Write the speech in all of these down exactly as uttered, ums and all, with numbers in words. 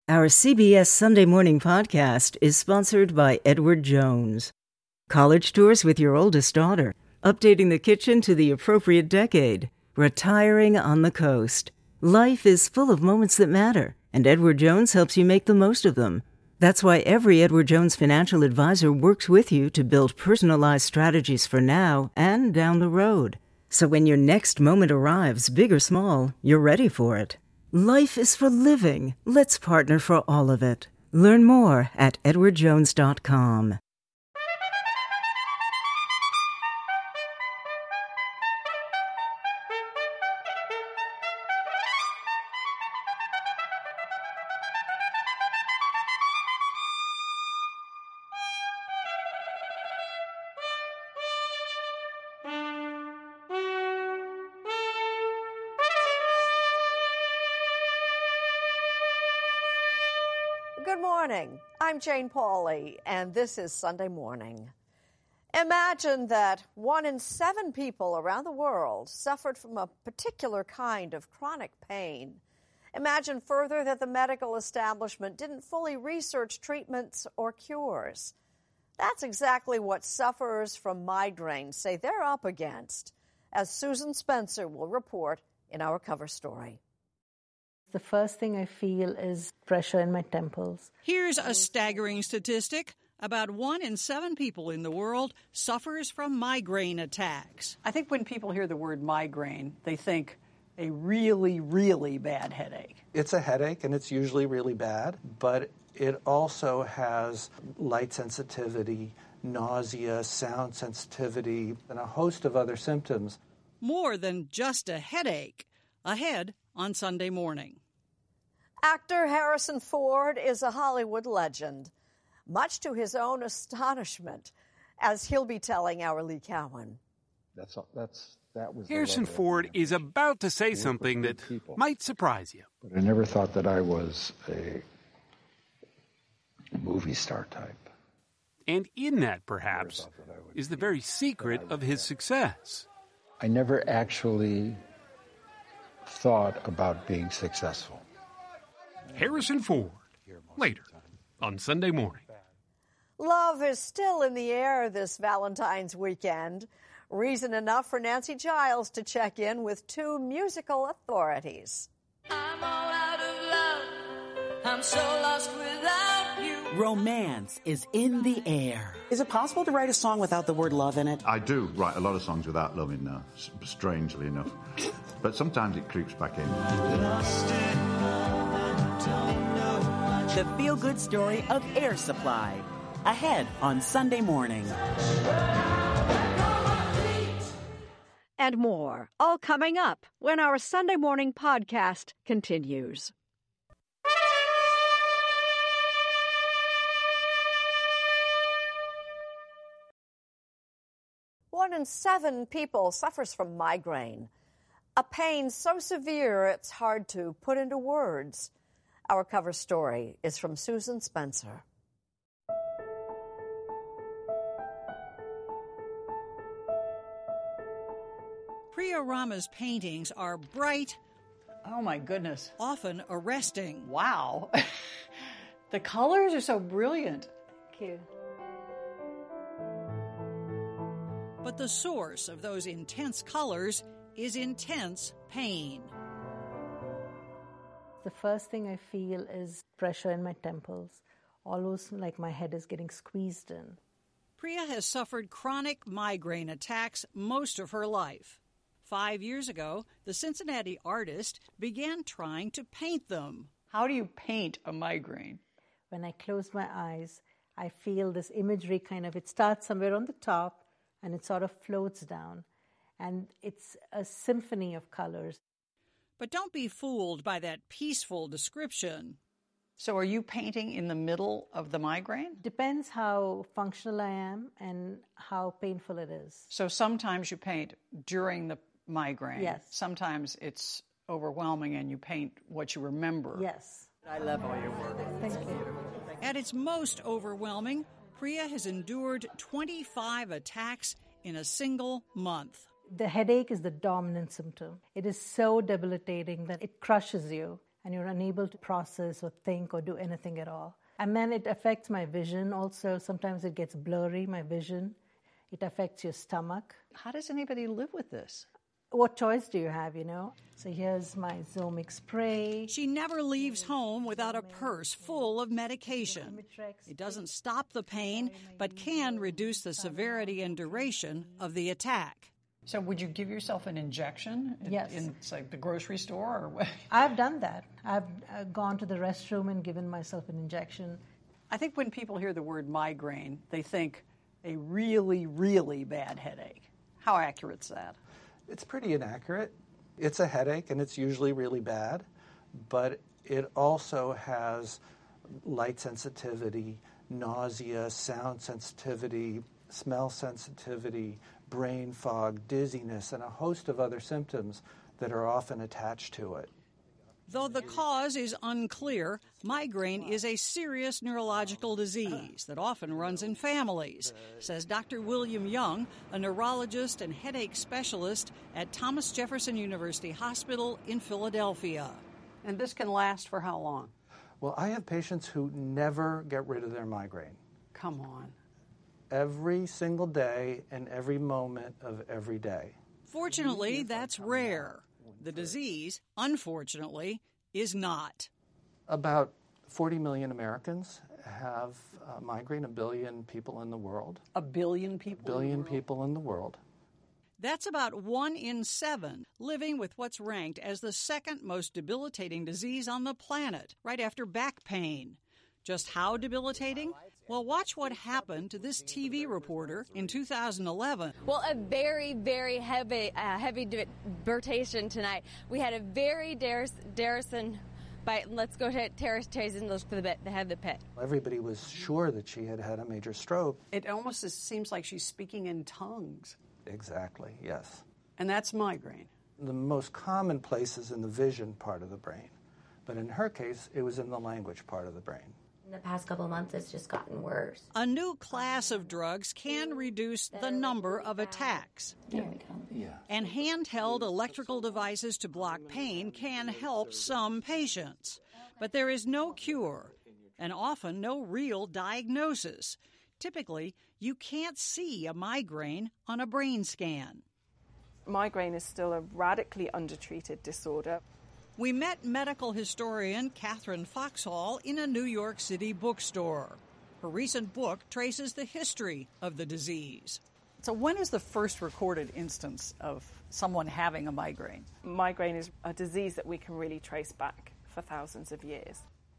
Our C B S Sunday Morning Podcast is sponsored by Edward Jones. College tours with your oldest daughter, updating the kitchen to the appropriate decade, retiring on the coast. Life is full of moments that matter, and Edward Jones helps you make the most of them. That's why every Edward Jones financial advisor works with you to build personalized strategies for now and down the road. So when your next moment arrives, big or small, you're ready for it. Life is for living. Let's partner for all of it. Learn more at edward jones dot com. Good morning. I'm Jane Pauley, and this is Sunday Morning. Imagine that one in seven people around the world suffered from a particular kind of chronic pain. Imagine further that the medical establishment didn't fully research treatments or cures. That's exactly what sufferers from migraine say they're up against, as Susan Spencer will report in our cover story. The first thing I feel is pressure in my temples. Here's a staggering statistic. About one in seven people in the world suffers from migraine attacks. I think when people hear the word migraine, they think a really, really bad headache. It's a headache, and it's usually really bad, but it also has light sensitivity, nausea, sound sensitivity, and a host of other symptoms. More than just a headache. Ahead on Sunday Morning. Actor Harrison Ford is a Hollywood legend, much to his own astonishment, as he'll be telling our Lee Cowan. That's that's that was. Harrison Ford is about to say something that might surprise you. But I never thought that I was a movie star type. And in that, perhaps, is the very secret of his success. I never actually thought about being successful. Harrison Ford, later on Sunday Morning. Love is still in the air this Valentine's weekend. Reason enough for Nancy Giles to check in with two musical authorities. I'm all out of love. I'm so lost without you. Romance is in the air. Is it possible to write a song without the word love in it? I do write a lot of songs without love in there, strangely enough. But sometimes it creeps back in. The feel-good story of Air Supply. Ahead on Sunday Morning. And more, all coming up when our Sunday Morning Podcast continues. One in seven people suffers from migraine, a pain so severe it's hard to put into words. Our cover story is from Susan Spencer. Priya Rama's paintings are bright. Oh, my goodness. Often arresting. Wow. The colors are so brilliant. Thank you. But the source of those intense colors is intense pain. The first thing I feel is pressure in my temples, almost like my head is getting squeezed in. Priya has suffered chronic migraine attacks most of her life. Five years ago, the Cincinnati artist began trying to paint them. How do you paint a migraine? When I close my eyes, I feel this imagery kind of, it starts somewhere on the top and it sort of floats down. And it's a symphony of colors. But don't be fooled by that peaceful description. So are you painting in the middle of the migraine? Depends how functional I am and how painful it is. So sometimes you paint during the migraine. Yes. Sometimes it's overwhelming and you paint what you remember. Yes. I love all your work. Thank you. At its most overwhelming, Priya has endured twenty-five attacks in a single month. The headache is the dominant symptom. It is so debilitating that it crushes you. and you're unable to process or think or do anything at all. And then it affects my vision also. Sometimes it gets blurry, my vision. It affects your stomach. How does anybody live with this? What choice do you have, you know? So here's my Zomic spray. She never leaves home without a purse full of medication. It doesn't stop the pain, but can reduce the severity and duration of the attack. So would you give yourself an injection in, yes. in say, the grocery store? Or what? I've done that. I've uh, gone to the restroom and given myself an injection. I think when people hear the word migraine, they think a really, really bad headache. How accurate is that? It's pretty inaccurate. It's a headache, and it's usually really bad, but it also has light sensitivity, nausea, sound sensitivity, smell sensitivity, brain fog, dizziness, and a host of other symptoms that are often attached to it. Though the cause is unclear, migraine is a serious neurological disease that often runs in families, says Doctor William Young, a neurologist and headache specialist at Thomas Jefferson University Hospital in Philadelphia. And this can last for how long? Well, I have patients who never get rid of their migraine. Come on. Every single day and every moment of every day. Fortunately, that's rare. The disease, unfortunately, is not. About forty million Americans have uh, migraine, a billion people in the world. A billion people? A billion in the world? people in the world. That's about one in seven living with what's ranked as the second most debilitating disease on the planet, right after back pain. Just how debilitating? Well, watch what happened to this T V reporter in two thousand eleven. Well, a very, very heavy, uh, heavy debilitation tonight. We had a very Darrison bite. Let's go to Terrace Chase and look for the bit, the head of the pit. Everybody was sure that she had had a major stroke. It almost seems like she's speaking in tongues. Exactly, yes. And that's migraine. The most common place is in the vision part of the brain. But in her case, it was in the language part of the brain. In the past couple of months, it's just gotten worse. A new class of drugs can reduce the number of attacks. There we go. Yeah. And handheld electrical devices to block pain can help some patients. But there is no cure, and often no real diagnosis. Typically, you can't see a migraine on a brain scan. Migraine is still a radically undertreated disorder. We met medical historian Catherine Foxhall in a New York City bookstore. Her recent book traces the history of the disease. So when is the first recorded instance of someone having a migraine? Migraine is a disease that we can really trace back for thousands of years.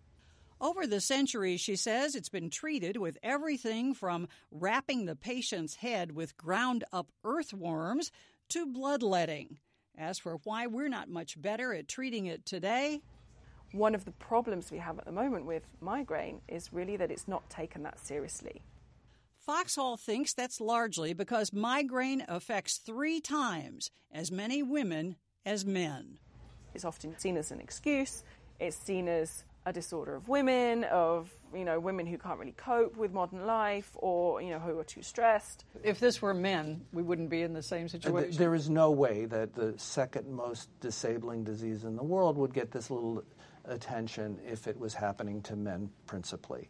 Over the centuries, she says, it's been treated with everything from wrapping the patient's head with ground-up earthworms to bloodletting. As for why we're not much better at treating it today, one of the problems we have at the moment with migraine is really that it's not taken that seriously. Foxhall thinks that's largely because migraine affects three times as many women as men. It's often seen as an excuse. It's seen as a disorder of women, of, you know, women who can't really cope with modern life or, you know, who are too stressed. If this were men, we wouldn't be in the same situation. There is no way that the second most disabling disease in the world would get this little attention if it was happening to men principally.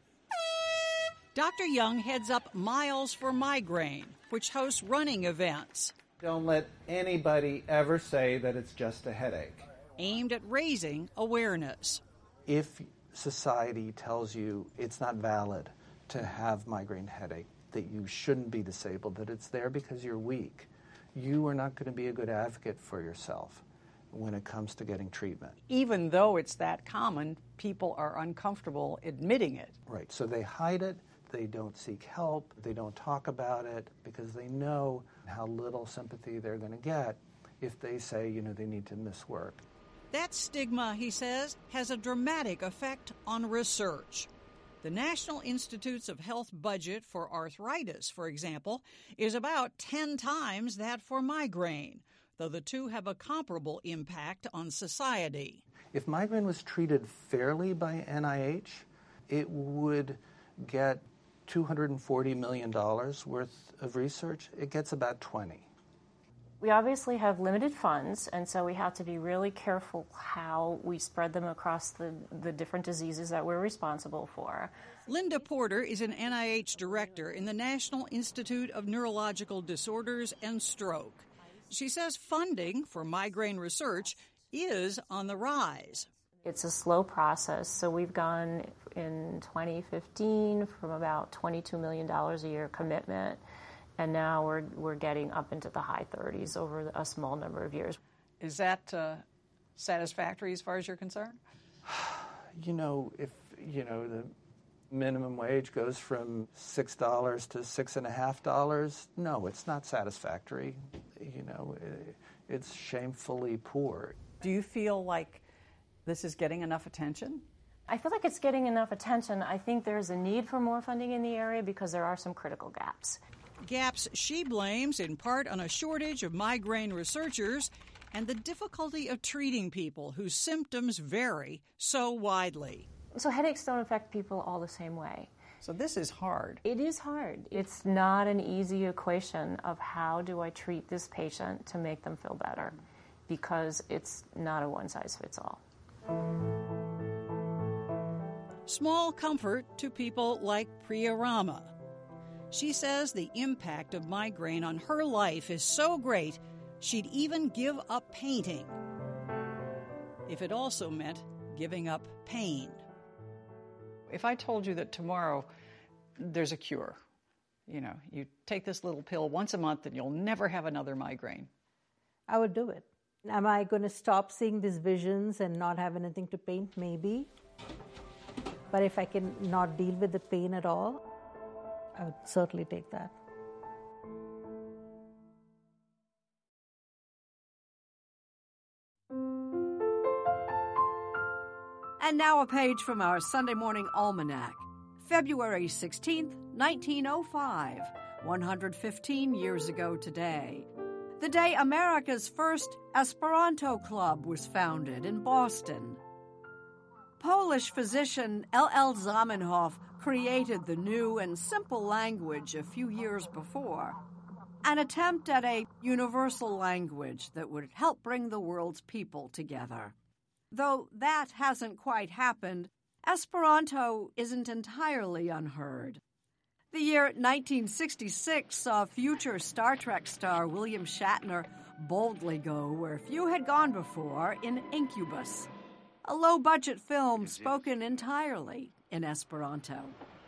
Doctor Young heads up Miles for Migraine, which hosts running events. Don't let anybody ever say that it's just a headache. Aimed at raising awareness. If society tells you it's not valid to have migraine headache, that you shouldn't be disabled, that it's there because you're weak, you are not going to be a good advocate for yourself when it comes to getting treatment. Even though it's that common, people are uncomfortable admitting it. Right, so they hide it, they don't seek help, they don't talk about it because they know how little sympathy they're going to get if they say, you know, they need to miss work. That stigma, he says, has a dramatic effect on research. The National Institutes of Health budget for arthritis, for example, is about ten times that for migraine, though the two have a comparable impact on society. If migraine was treated fairly by N I H, it would get two hundred forty million dollars worth of research. It gets about twenty. We obviously have limited funds, and so we have to be really careful how we spread them across the, the different diseases that we're responsible for. Linda Porter is an N I H director in the National Institute of Neurological Disorders and Stroke. She says funding for migraine research is on the rise. It's a slow process, so we've gone in twenty fifteen from about twenty-two million dollars a year commitment, and now we're we're getting up into the high thirties over a small number of years. Is that uh, satisfactory as far as you're concerned? You know, if, you know, the minimum wage goes from six dollars to six and a half dollars, no, it's not satisfactory. You know, it's shamefully poor. Do you feel like this is getting enough attention? I feel like it's getting enough attention. I think there's a need for more funding in the area because there are some critical gaps. Gaps she blames in part on a shortage of migraine researchers and the difficulty of treating people whose symptoms vary so widely. So headaches don't affect people all the same way. So this is hard. It is hard. It's not an easy equation of how do I treat this patient to make them feel better, because it's not a one-size-fits-all. Small comfort to people like Priya Rama. She says the impact of migraine on her life is so great she'd even give up painting if it also meant giving up pain. If I told you that tomorrow there's a cure, you know, you take this little pill once a month and you'll never have another migraine, I would do it. Am I going to stop seeing these visions and not have anything to paint? Maybe. But if I can not deal with the pain at all, I would certainly take that. And now a page from our Sunday Morning Almanac. February sixteenth, nineteen oh five, one hundred fifteen years ago today. The day America's first Esperanto Club was founded in Boston. Polish physician L L Zamenhof created the new and simple language a few years before, an attempt at a universal language that would help bring the world's people together. Though that hasn't quite happened, Esperanto isn't entirely unheard. The year nineteen sixty-six saw future Star Trek star William Shatner boldly go where few had gone before in Incubus, a low-budget film spoken entirely in Esperanto.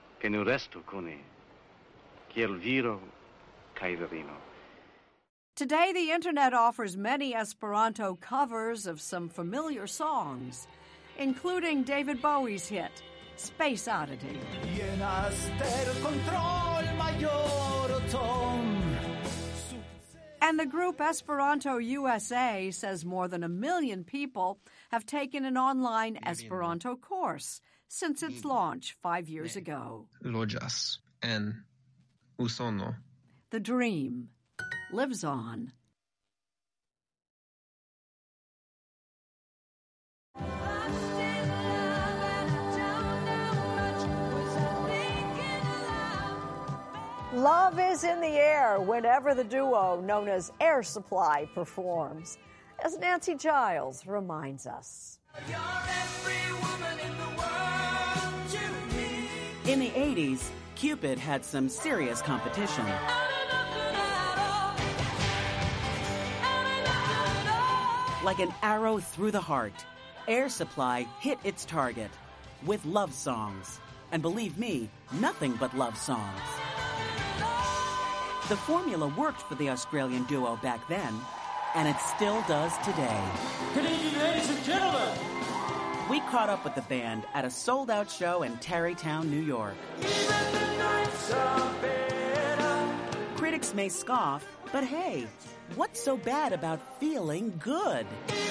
Today, the Internet offers many Esperanto covers of some familiar songs, including David Bowie's hit, Space Oddity. And the group Esperanto U S A says more than a million people have taken an online Esperanto course since its launch five years ago. Loĝas en Usono. The dream lives on. Love is in the air whenever the duo known as Air Supply performs, as Nancy Giles reminds us. In the eighties, Cupid had some serious competition. Like an arrow through the heart, Air Supply hit its target with love songs. And believe me, nothing but love songs. The formula worked for the Australian duo back then, and it still does today. Good evening, ladies and gentlemen. We caught up with the band at a sold-out show in Tarrytown, New York. Critics may scoff, but hey, what's so bad about feeling good?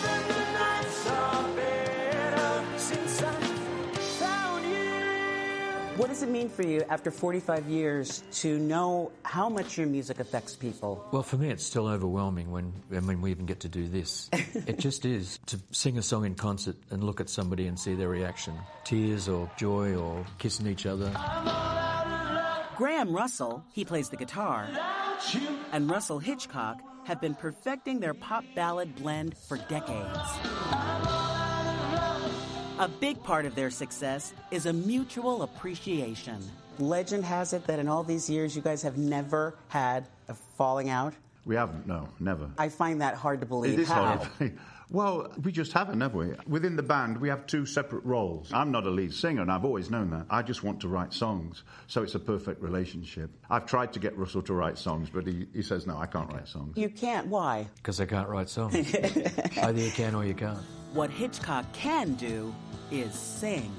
What does it mean for you after forty-five years to know how much your music affects people? Well, for me, it's still overwhelming when, when we even get to do this. It just is. To sing a song in concert and look at somebody and see their reaction. Tears or joy or kissing each other. Graham Russell, he plays the guitar, and Russell Hitchcock have been perfecting their pop ballad blend for decades. A big part of their success is a mutual appreciation. Legend has it that in all these years, you guys have never had a falling out. We haven't, no, never. I find that hard to believe. It is How? hard to believe. Well, we just haven't, have we? Within the band, we have two separate roles. I'm not a lead singer, and I've always known that. I just want to write songs, so it's a perfect relationship. I've tried to get Russell to write songs, but he, he says, no, I can't write songs. You can't. Why? Because I can't write songs. Either you can or you can't. What Hitchcock can do is sing.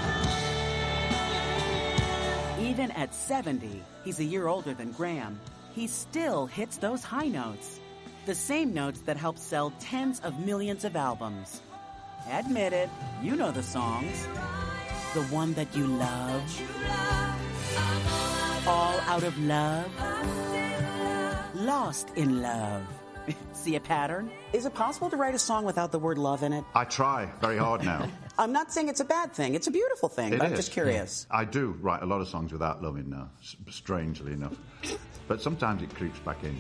Even at seventy, he's a year older than Graham, he still hits those high notes. The same notes that help sell tens of millions of albums. Admit it, you know the songs. The one that you love. All Out of Love. Lost in Love. See a pattern? Is it possible to write a song without the word love in it? I try very hard now. I'm not saying it's a bad thing. It's a beautiful thing. It but I'm is, just curious. yeah. I do write a lot of songs without loving now, strangely enough. But sometimes it creeps back in.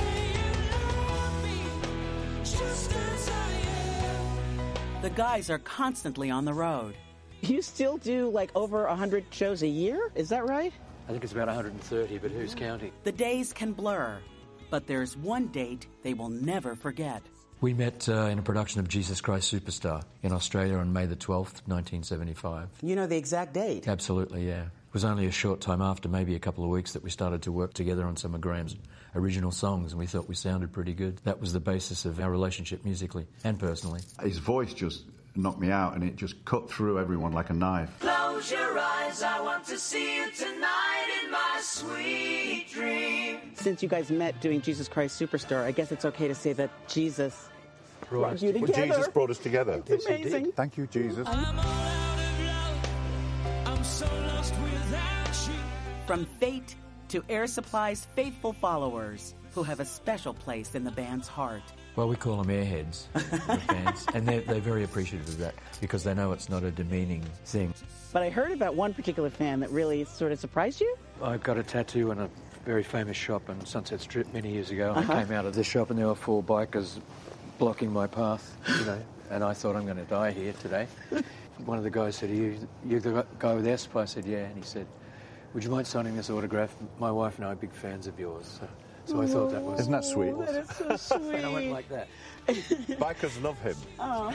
The guys are constantly on the road. You still do like over one hundred shows a year? Is that right? I think it's about one hundred thirty, but who's counting? The days can blur, but there's one date they will never forget. We met uh, in a production of Jesus Christ Superstar in Australia on May the twelfth, nineteen seventy-five. You know the exact date? Absolutely, yeah. It was only a short time after, maybe a couple of weeks, that we started to work together on some of Graham's original songs, and we thought we sounded pretty good. That was the basis of our relationship musically and personally. His voice just knocked me out, and it just cut through everyone like a knife. Close your eyes, I want to see you tonight in my sweet dream. Since you guys met doing Jesus Christ Superstar, I guess it's okay to say that Jesus brought, brought you together. Well, Jesus brought us together. It's amazing. Thank you, Jesus. I'm all out of love. I'm so lost without you. From Fate to Air Supply's faithful followers, who have a special place in the band's heart. Well, we call them airheads, the fans, and they're, they're very appreciative of that because they know it's not a demeaning thing. But I heard about one particular fan that really sort of surprised you. I got a tattoo in a very famous shop in Sunset Strip many years ago. Uh-huh. I came out of this shop and there were four bikers blocking my path, you know, and I thought, I'm going to die here today. One of the guys said, are you, you the guy with Asp? I said, yeah. And he said, would you mind signing this autograph? My wife and I are big fans of yours. So, so I thought that was... Isn't that sweet? Oh, that is so sweet. And I went like that. Bikers love him. Oh.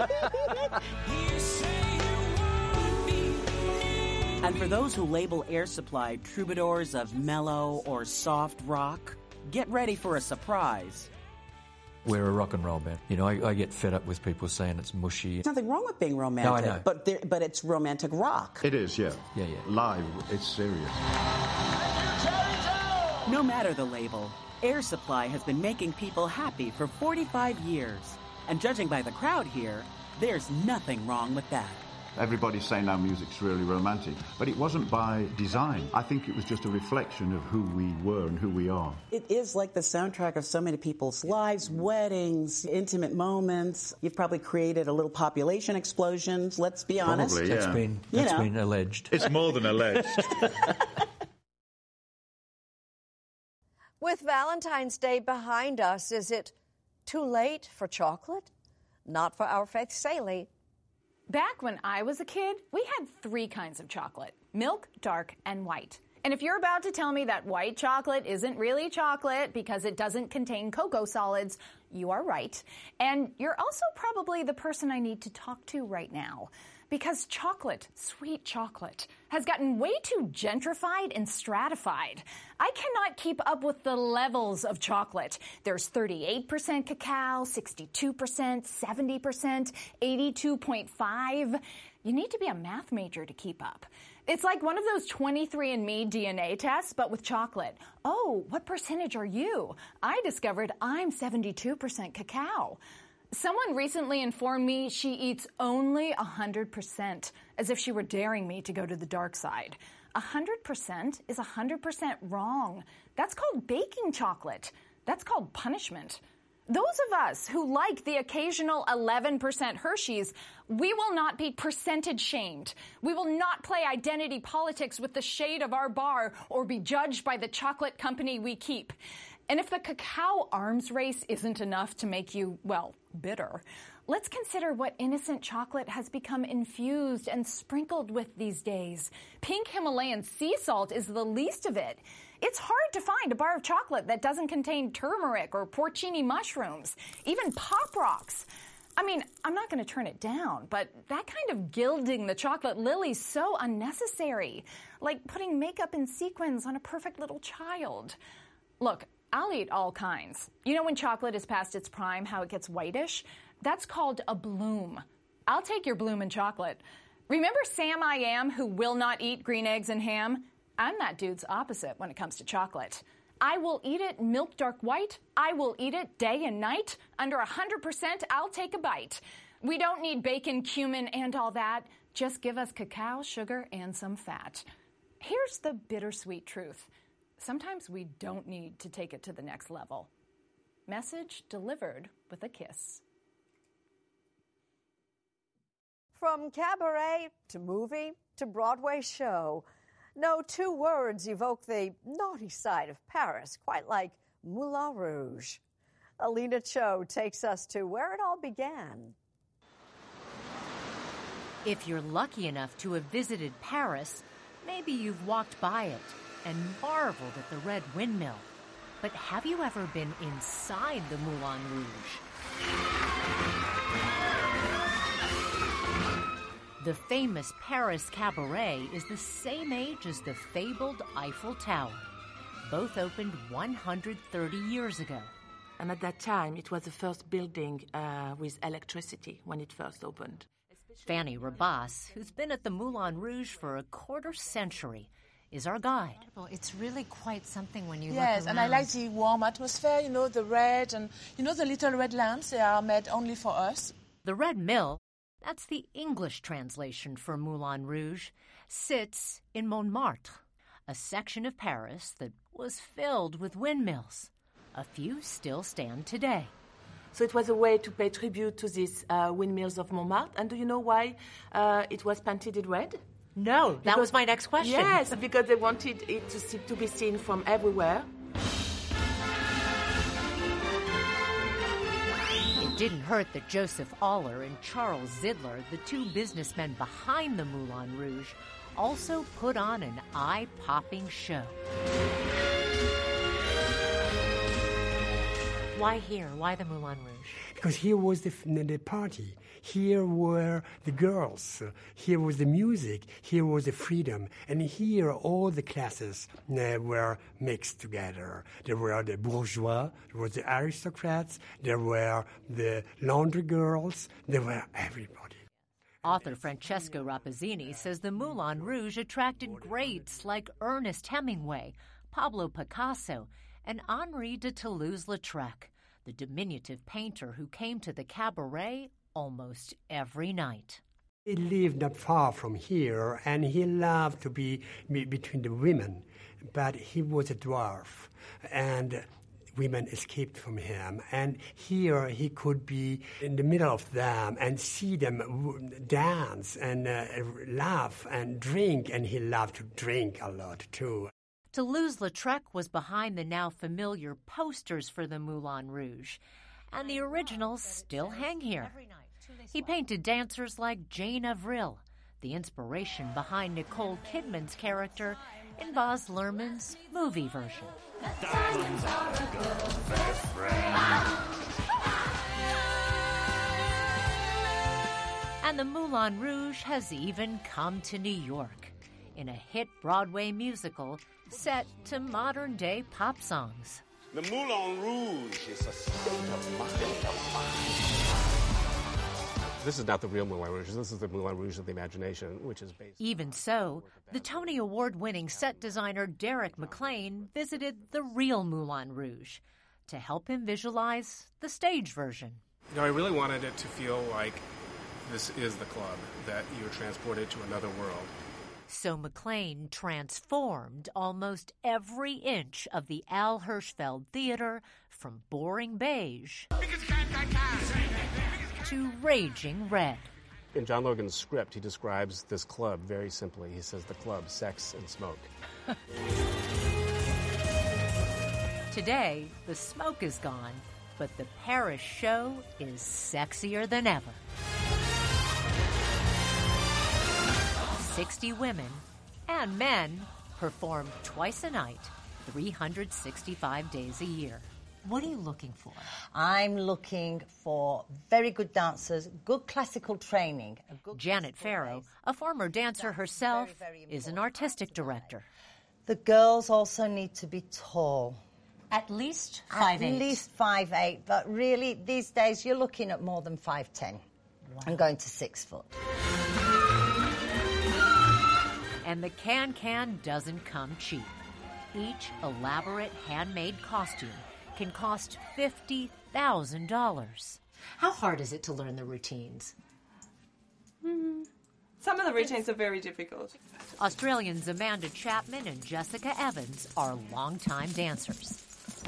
And for those who label Air Supply troubadours of mellow or soft rock, get ready for a surprise. We're a rock and roll band. You know, I, I get fed up with people saying it's mushy. There's nothing wrong with being romantic. No, I know. But, there, but it's romantic rock. It is, yeah. Yeah, yeah. Live, it's serious. No matter the label, Air Supply has been making people happy for forty-five years. And judging by the crowd here, there's nothing wrong with that. Everybody's saying our music's really romantic, but it wasn't by design. I think it was just a reflection of who we were and who we are. It is like the soundtrack of so many people's lives, weddings, intimate moments. You've probably created a little population explosion, let's be honest. Probably, yeah. That's been, You that's know. been alleged. It's more than alleged. With Valentine's Day behind us, is it too late for chocolate? Not for our Faith Saley. Back when I was a kid, we had three kinds of chocolate: milk, dark, and white. And if you're about to tell me that white chocolate isn't really chocolate because it doesn't contain cocoa solids, you are right. And you're also probably the person I need to talk to right now. Because chocolate, sweet chocolate, has gotten way too gentrified and stratified. I cannot keep up with the levels of chocolate. There's thirty-eight percent cacao, sixty-two percent, seventy percent, eighty-two point five. You need to be a math major to keep up. It's like one of those twenty-three and me D N A tests, but with chocolate. Oh, what percentage are you? I discovered I'm seventy-two percent cacao. Someone recently informed me she eats only one hundred percent, as if she were daring me to go to the dark side. one hundred percent is one hundred percent wrong. That's called baking chocolate. That's called punishment. Those of us who like the occasional eleven percent Hershey's, we will not be percentage shamed. We will not play identity politics with the shade of our bar or be judged by the chocolate company we keep. And if the cacao arms race isn't enough to make you, well, bitter, let's consider what innocent chocolate has become infused and sprinkled with these days. Pink Himalayan sea salt is the least of it. It's hard to find a bar of chocolate that doesn't contain turmeric or porcini mushrooms, even Pop Rocks. I mean, I'm not going to turn it down, but that kind of gilding the chocolate lily's so unnecessary, like putting makeup and sequins on a perfect little child. Look, I'll eat all kinds. You know when chocolate is past its prime, how it gets whitish? That's called a bloom. I'll take your bloom and chocolate. Remember Sam I Am, who will not eat green eggs and ham? I'm that dude's opposite when it comes to chocolate. I will eat it milk dark white. I will eat it day and night. Under one hundred percent, I'll take a bite. We don't need bacon, cumin, and all that. Just give us cacao, sugar, and some fat. Here's the bittersweet truth. Sometimes we don't need to take it to the next level. Message delivered with a kiss. From cabaret to movie to Broadway show, no two words evoke the naughty side of Paris, quite like Moulin Rouge. Alina Cho takes us to where it all began. If you're lucky enough to have visited Paris, maybe you've walked by it and marveled at the red windmill. But have you ever been inside the Moulin Rouge? The famous Paris Cabaret is the same age as the fabled Eiffel Tower. Both opened one hundred thirty years ago. And at that time, it was the first building uh, with electricity when it first opened. Fanny Rabas, who's been at the Moulin Rouge for a quarter century, is our guide. It's really quite something when you yes, look around. Yes, and I like the warm atmosphere, you know, the red, and you know the little red lamps, they are made only for us. The Red Mill, that's the English translation for Moulin Rouge, sits in Montmartre, a section of Paris that was filled with windmills. A few still stand today. So it was a way to pay tribute to these uh, windmills of Montmartre. And do you know why uh, it was painted in red? No, that because, was my next question. Yes, because they wanted it to, see, to be seen from everywhere. It didn't hurt that Joseph Aller and Charles Zidler, the two businessmen behind the Moulin Rouge, also put on an eye-popping show. Why here? Why the Moulin Rouge? Because here was the, the party. Here were the girls. Here was the music. Here was the freedom. And here all the classes uh, were mixed together. There were the bourgeois, there were the aristocrats, there were the laundry girls, there were everybody. Author Francesco Rappazzini says the Moulin Rouge attracted greats like Ernest Hemingway, Pablo Picasso, and Henri de Toulouse-Lautrec, the diminutive painter who came to the cabaret almost every night. He lived not far from here, and he loved to be between the women, but he was a dwarf, and women escaped from him. And here he could be in the middle of them and see them dance and uh, laugh and drink, and he loved to drink a lot too. Toulouse-Lautrec was behind the now familiar posters for the Moulin Rouge, and the originals still hang here. He painted dancers like Jane Avril, the inspiration behind Nicole Kidman's character in Baz Luhrmann's movie version. Diamonds are a girl's best friend. And the Moulin Rouge has even come to New York in a hit Broadway musical set to modern-day pop songs. The Moulin Rouge is a state of mind. This is not the real Moulin Rouge. This is the Moulin Rouge of the imagination, which is based... Even so, the Tony Award-winning set designer Derek McLean visited the real Moulin Rouge to help him visualize the stage version. You know, I really wanted it to feel like this is the club, that you're transported to another world. So McLean transformed almost every inch of the Al Hirschfeld Theater from boring beige to raging red. In John Logan's script, he describes this club very simply. He says the club, sex and smoke. Today, the smoke is gone, but the Paris show is sexier than ever. sixty women and men perform twice a night, three hundred sixty-five days a year. What are you looking for? I'm looking for very good dancers, good classical training. A good Janet Farrow, a former dancer herself, very, very is an artistic director. The girls also need to be tall. At least five eight. At least five eight, but really these days you're looking at more than five ten. Wow. And going to six foot. And the can-can doesn't come cheap. Each elaborate handmade costume can cost fifty thousand dollars. How hard is it to learn the routines? Mm-hmm. Some of the routines are very difficult. Australians Amanda Chapman and Jessica Evans are longtime dancers.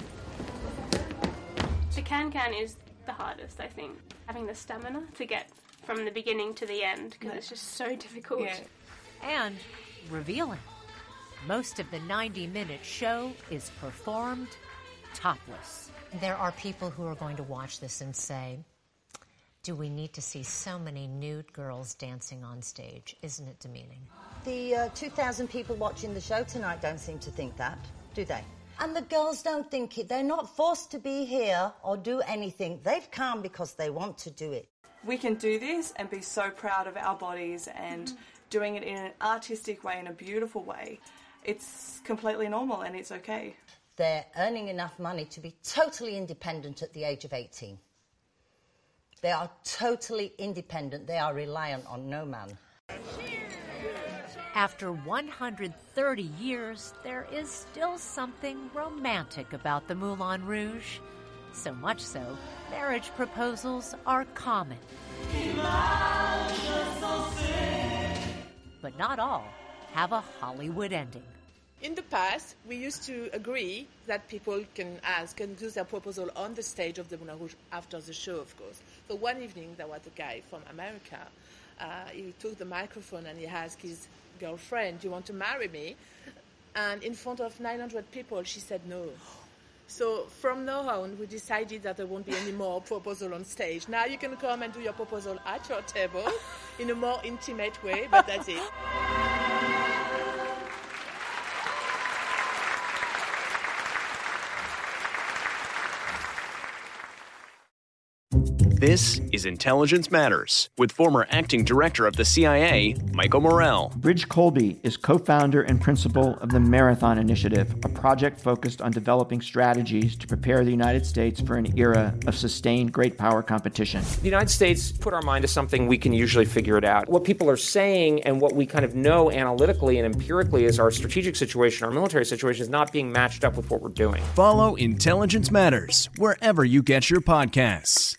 The can-can is the hardest, I think. Having the stamina to get from the beginning to the end, because yeah. it's just so difficult. Yeah. And revealing. Most of the ninety-minute show is performed topless. There are people who are going to watch this and say, do we need to see so many nude girls dancing on stage? Isn't it demeaning? The uh, two thousand people watching the show tonight don't seem to think that, do they? And the girls don't think it. They're not forced to be here or do anything. They've come because they want to do it. We can do this and be so proud of our bodies and mm-hmm. doing it in an artistic way, in a beautiful way. It's completely normal and it's okay. They're earning enough money to be totally independent at the age of eighteen. They are totally independent. They are reliant on no man. After one hundred thirty years, there is still something romantic about the Moulin Rouge. So much so, marriage proposals are common. But not all have a Hollywood ending. In the past, we used to agree that people can ask and do their proposal on the stage of the Moulin Rouge after the show, of course. So one evening, there was a guy from America. Uh, he took the microphone and he asked his girlfriend, do you want to marry me? And in front of nine hundred people, she said no. So from now on, we decided that there won't be any more proposal on stage. Now you can come and do your proposal at your table in a more intimate way, but that's it. This is Intelligence Matters with former acting director of the C I A, Michael Morell. Ridge Colby is co-founder and principal of the Marathon Initiative, a project focused on developing strategies to prepare the United States for an era of sustained great power competition. The United States put our mind to something, we can usually figure it out. What people are saying and what we kind of know analytically and empirically is our strategic situation, our military situation is not being matched up with what we're doing. Follow Intelligence Matters wherever you get your podcasts.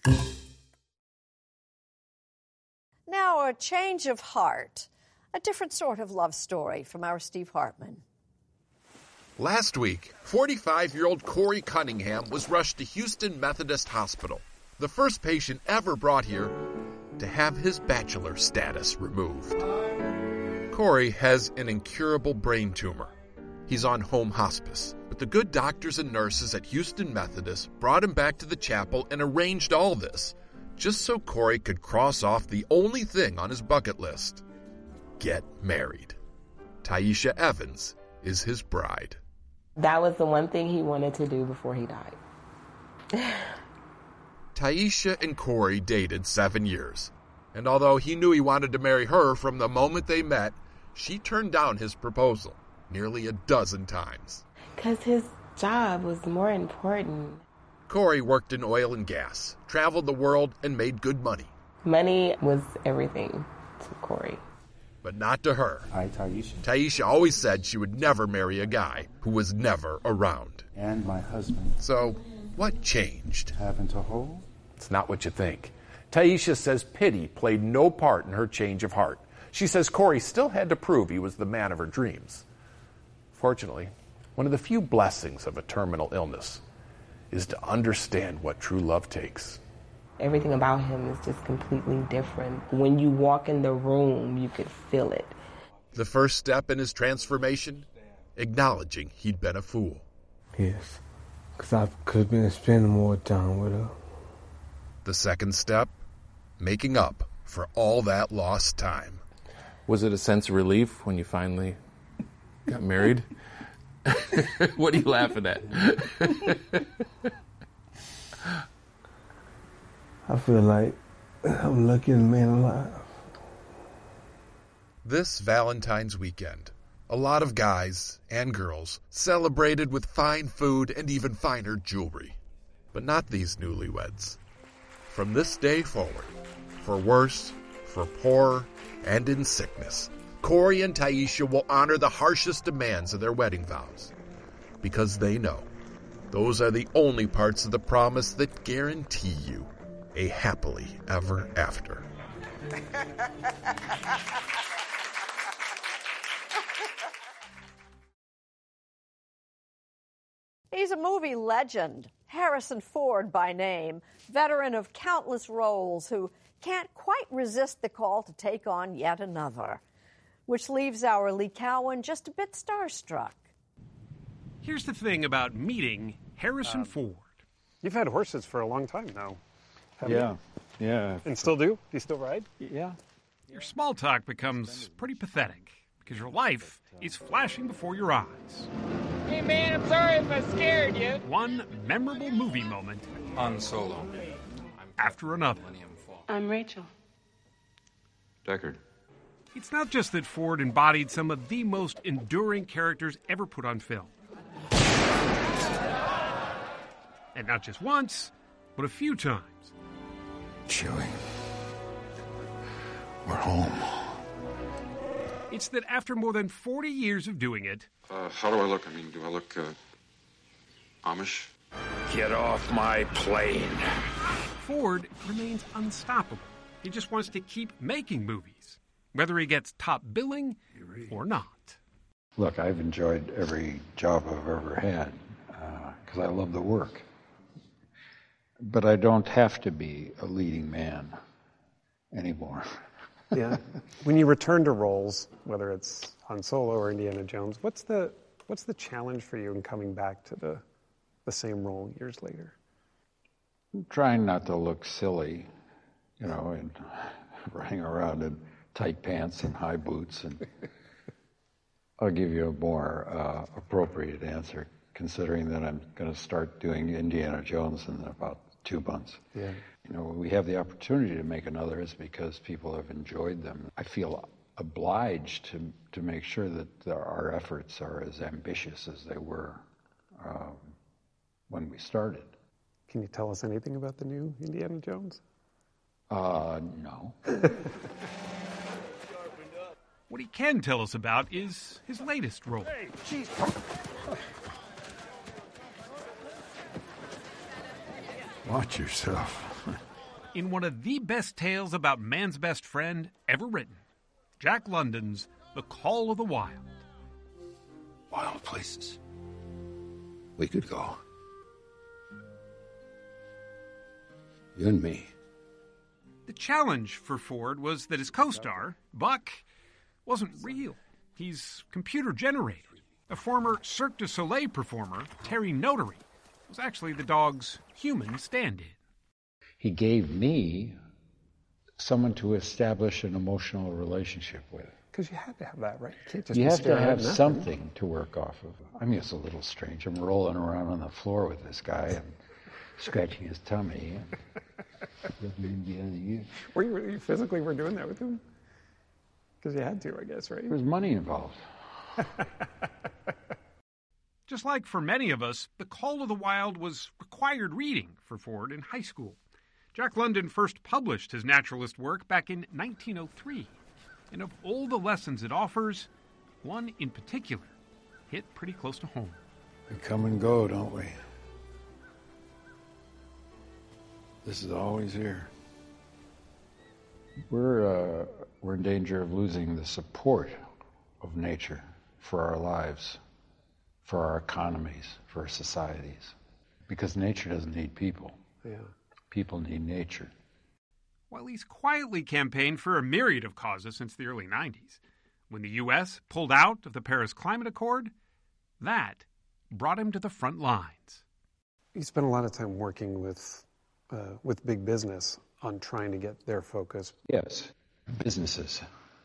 Now, a change of heart, a different sort of love story from our Steve Hartman. Last week, forty-five-year-old Corey Cunningham was rushed to Houston Methodist Hospital, the first patient ever brought here to have his bachelor status removed. Corey has an incurable brain tumor. He's on home hospice, but the good doctors and nurses at Houston Methodist brought him back to the chapel and arranged all this just so Corey could cross off the only thing on his bucket list: get married. Taisha Evans is his bride. That was the one thing he wanted to do before he died. Taisha and Corey dated seven years, and although he knew he wanted to marry her from the moment they met, she turned down his proposal nearly a dozen times. Because his job was more important. Corey worked in oil and gas, traveled the world, and made good money. Money was everything to Corey. But not to her. Hi, Taisha. Taisha always said she would never marry a guy who was never around. And my husband. So, what changed? Having to hold? It's not what you think. Taisha says pity played no part in her change of heart. She says Corey still had to prove he was the man of her dreams. Fortunately, one of the few blessings of a terminal illness is to understand what true love takes. Everything about him is just completely different. When you walk in the room, you could feel it. The first step in his transformation? Acknowledging he'd been a fool. Yes, Because I could have been spending more time with her. The second step, making up for all that lost time. Was it a sense of relief when you finally got married? What are you laughing at? I feel like I'm the luckiest man alive. This Valentine's weekend, a lot of guys and girls celebrated with fine food and even finer jewelry. But not these newlyweds. From this day forward, for worse, for poorer, and in sickness, Corey and Taisha will honor the harshest demands of their wedding vows. Because they know those are the only parts of the promise that guarantee you a happily ever after. He's a movie legend, Harrison Ford by name, veteran of countless roles who can't quite resist the call to take on yet another, which leaves our Lee Cowan just a bit starstruck. Here's the thing about meeting Harrison um, Ford. You've had horses for a long time now, haven't Yeah, you? yeah. And still do? Do you still ride? Yeah. Your small talk becomes pretty pathetic because your life is flashing before your eyes. Hey man, I'm sorry if I scared you. One memorable movie moment Han Solo. After another. I'm Rachel. Deckard. It's not just that Ford embodied some of the most enduring characters ever put on film. And not just once, but a few times. Chewie. We're home. It's that after more than forty years of doing it... Uh, how do I look? I mean, do I look, uh, Amish? Get off my plane. Ford remains unstoppable. He just wants to keep making movies, whether he gets top billing or not. Look, I've enjoyed every job I've ever had because uh, I love the work. But I don't have to be a leading man anymore. Yeah. When you return to roles, whether it's Han Solo or Indiana Jones, what's the what's the challenge for you in coming back to the the same role years later? I'm trying not to look silly, you know, and running around in tight pants and high boots. And I'll give you a more uh, appropriate answer, considering that I'm going to start doing Indiana Jones in about two months. Yeah. You know, we have the opportunity to make another is because people have enjoyed them. I feel obliged to to make sure that our efforts are as ambitious as they were um, when we started. Can you tell us anything about the new Indiana Jones? Uh, no. What he can tell us about is his latest role. Hey, geez. Watch yourself. In one of the best tales about man's best friend ever written, Jack London's The Call of the Wild. Wild places we could go. You and me. The challenge for Ford was that his co-star, Buck, wasn't real. He's computer-generated. A former Cirque du Soleil performer, Terry Notary, was actually the dog's human stand-in. He gave me someone to establish an emotional relationship with. Because you have to have that, right? You can't just you be have to have nothing. something to work off of. I mean, it's a little strange. I'm rolling around on the floor with this guy and scratching his tummy. Were you, you physically were doing that with him? Because you had to, I guess, right? There was money involved. Just like for many of us, The Call of the Wild was required reading for Ford in high school. Jack London first published his naturalist work back in nineteen oh three. And of all the lessons it offers, one in particular hit pretty close to home. We come and go, don't we? This is always here. We're, uh, we're in danger of losing the support of nature for our lives, for our economies, for our societies. Because nature doesn't need people. Yeah. People need nature. While he's quietly campaigned for a myriad of causes since the early nineties, when the U S pulled out of the Paris Climate Accord, that brought him to the front lines. You spend a lot of time working with uh, with big business on trying to get their focus. Yes, businesses,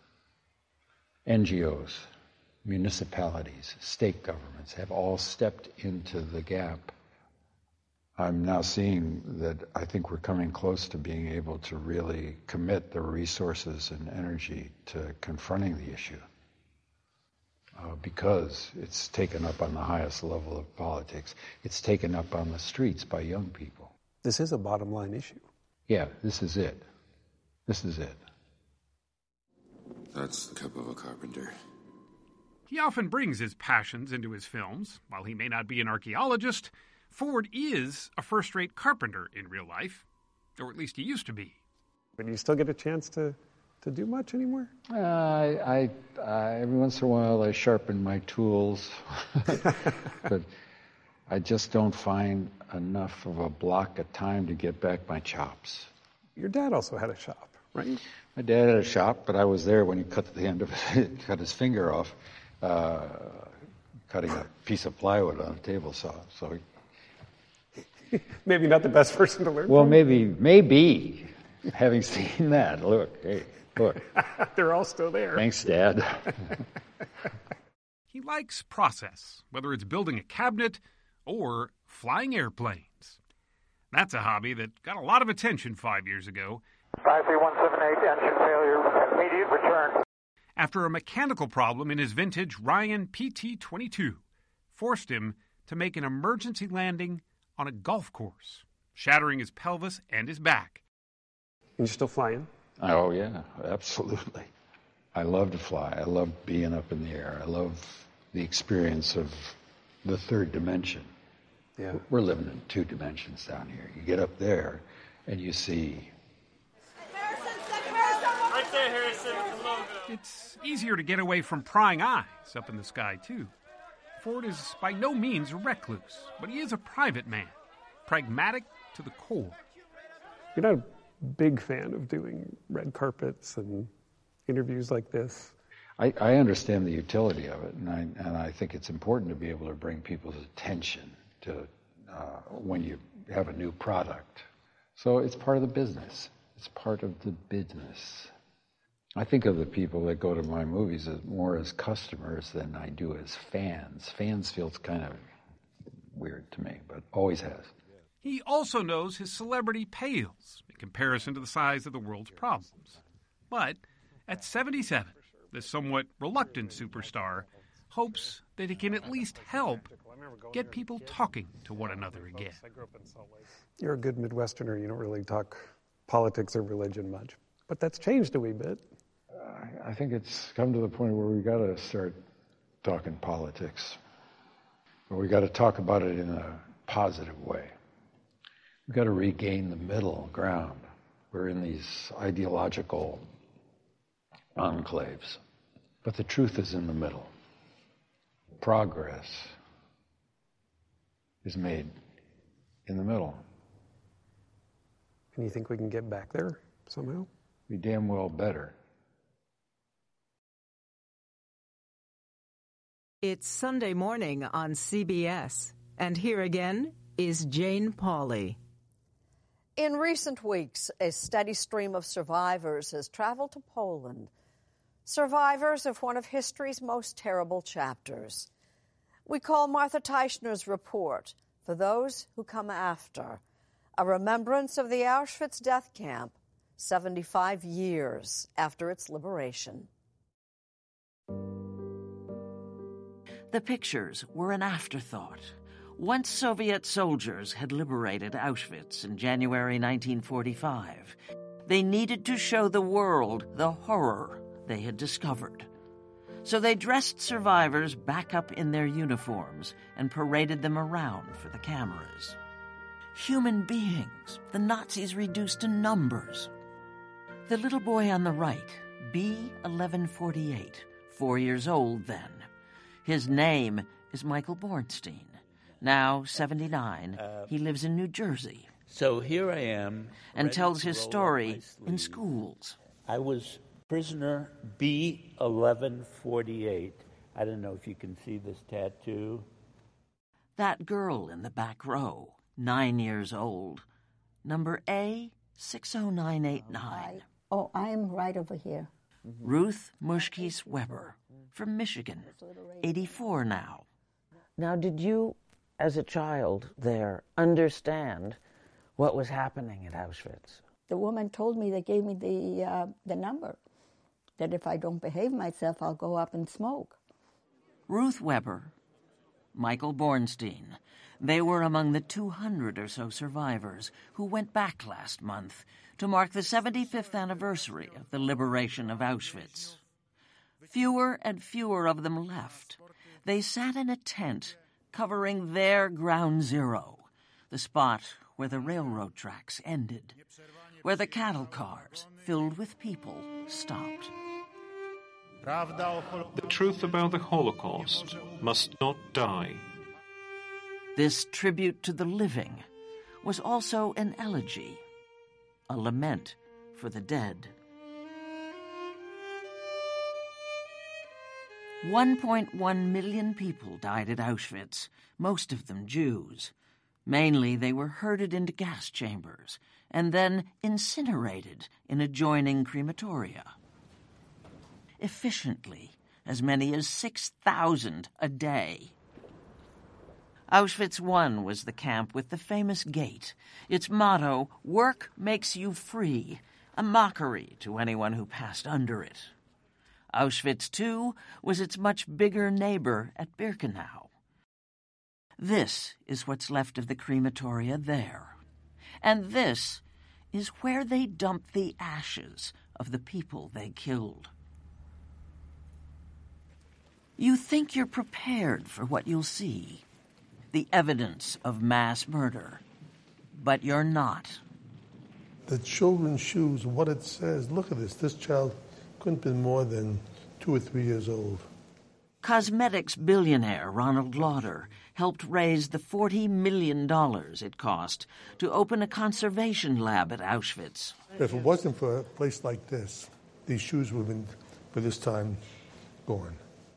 N G Os, municipalities, state governments have all stepped into the gap. I'm now seeing that I think we're coming close to being able to really commit the resources and energy to confronting the issue. Uh, because it's taken up on the highest level of politics. It's taken up on the streets by young people. This is a bottom line issue. Yeah, this is it. This is it. That's the cup of a carpenter. He often brings his passions into his films. While he may not be an archaeologist, Ford is a first-rate carpenter in real life. Or at least he used to be. But do you still get a chance to to do much anymore? Uh, I, I, I, every once in a while I sharpen my tools, but I just don't find enough of a block of time to get back my chops. Your dad also had a shop, right? My dad had a shop, but I was there when he cut the end of it, cut his finger off, uh, cutting a piece of plywood on a table saw. So he, maybe not the best person to learn well, from. Well, maybe, maybe, having seen that, look, hey. Look. They're all still there. Thanks, Dad. He likes process, whether it's building a cabinet or flying airplanes. That's a hobby that got a lot of attention five years ago. five three one seven eight, engine failure, immediate return. After a mechanical problem in his vintage Ryan P T twenty-two forced him to make an emergency landing on a golf course, shattering his pelvis and his back. And you're still flying? Oh, yeah, absolutely. I love to fly. I love being up in the air. I love the experience of the third dimension. Yeah. We're living in two dimensions down here. You get up there and you see... Right there, Harrison. It's easier to get away from prying eyes up in the sky, too. Ford is by no means a recluse, but he is a private man, pragmatic to the core. You're not a big fan of doing red carpets and interviews like this. I, I understand the utility of it, and I, and I think it's important to be able to bring people's attention to uh, when you have a new product. So it's part of the business. It's part of the business. I think of the people that go to my movies as more as customers than I do as fans. Fans feels kind of weird to me, but always has. He also knows his celebrity pales in comparison to the size of the world's problems. But at seventy-seven, this somewhat reluctant superstar hopes that he can at least help get people talking to one another again. You're a good Midwesterner. You don't really talk politics or religion much. But that's changed a wee bit. I think it's come to the point where we've got to start talking politics. But we've got to talk about it in a positive way. We've got to regain the middle ground. We're in these ideological enclaves. But the truth is in the middle. Progress is made in the middle. And you think we can get back there somehow? We damn well better. It's Sunday morning on C B S. And here again is Jane Pauley. In recent weeks, a steady stream of survivors has traveled to Poland. Survivors of one of history's most terrible chapters. We call Martha Teichner's report, For Those Who Come After, a remembrance of the Auschwitz death camp, seventy-five years after its liberation. The pictures were an afterthought. Once Soviet soldiers had liberated Auschwitz in January nineteen forty-five, they needed to show the world the horror they had discovered. So they dressed survivors back up in their uniforms and paraded them around for the cameras. Human beings, the Nazis reduced to numbers. The little boy on the right, B eleven forty-eight, four years old then. His name is Michael Bornstein. Now seventy-nine, uh, he lives in New Jersey. So here I am. And tells his story in schools. I was prisoner B eleven forty-eight. I don't know if you can see this tattoo. That girl in the back row, nine years old. Number A six oh nine eight nine. Oh, I am right over here. Ruth Mushkis Weber from Michigan, eighty-four now. Now, did you, as a child there, understand what was happening at Auschwitz? The woman told me, they gave me the, uh, the number, that if I don't behave myself, I'll go up and smoke. Ruth Weber, Michael Bornstein, they were among the two hundred or so survivors who went back last month to mark the seventy-fifth anniversary of the liberation of Auschwitz. Fewer and fewer of them left. They sat in a tent covering their ground zero, the spot where the railroad tracks ended, where the cattle cars filled with people stopped. The truth about the Holocaust must not die. This tribute to the living was also an elegy, a lament for the dead. one point one million people died at Auschwitz, most of them Jews. Mainly they were herded into gas chambers and then incinerated in adjoining crematoria. Efficiently, as many as six thousand a day. Auschwitz one was the camp with the famous gate. Its motto, "Work makes you free," a mockery to anyone who passed under it. Auschwitz two was its much bigger neighbor at Birkenau. This is what's left of the crematoria there. And this is where they dumped the ashes of the people they killed. You think you're prepared for what you'll see, the evidence of mass murder, but you're not. The children's shoes, what it says, look at this, this child couldn't have been more than two or three years old. Cosmetics billionaire Ronald Lauder helped raise the forty million dollars it cost to open a conservation lab at Auschwitz. If it wasn't for a place like this, these shoes would have been, by this time, gone.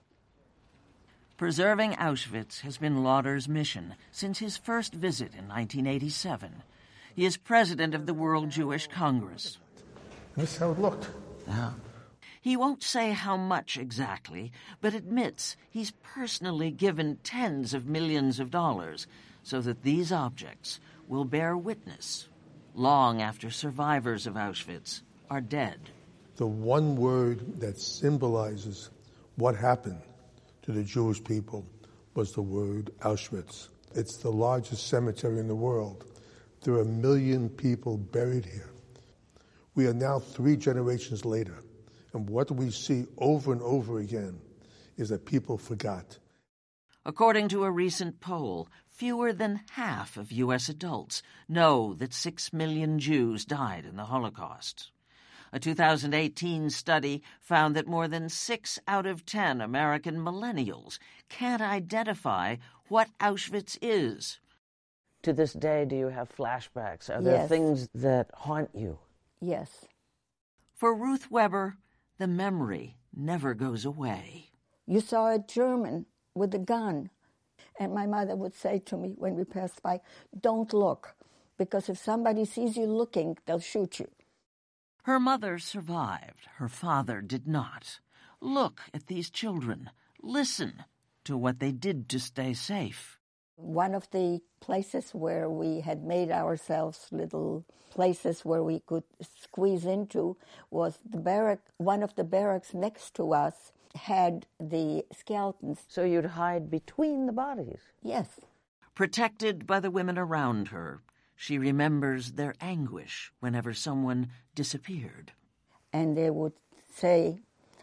Preserving Auschwitz has been Lauder's mission since his first visit in nineteen eighty-seven. He is president of the World Jewish Congress. This is how it looked. Yeah. He won't say how much exactly, but admits he's personally given tens of millions of dollars so that these objects will bear witness long after survivors of Auschwitz are dead. The one word that symbolizes what happened to the Jewish people was the word Auschwitz. It's the largest cemetery in the world. There are a million people buried here. We are now three generations later, and what we see over and over again is that people forgot. According to a recent poll, fewer than half of U S adults know that six million Jews died in the Holocaust. A two thousand eighteen study found that more than six out of ten American millennials can't identify what Auschwitz is. To this day, do you have flashbacks? Are there Yes. things that haunt you? Yes. For Ruth Weber, the memory never goes away. You saw a German with a gun. And my mother would say to me when we passed by, don't look, because if somebody sees you looking, they'll shoot you. Her mother survived. Her father did not. Look at these children. Listen to what they did to stay safe. One of the places where we had made ourselves little places where we could squeeze into was the barrack. One of the barracks next to us had the skeletons. So you'd hide between the bodies? Yes. Protected by the women around her, she remembers their anguish whenever someone disappeared. And they would say,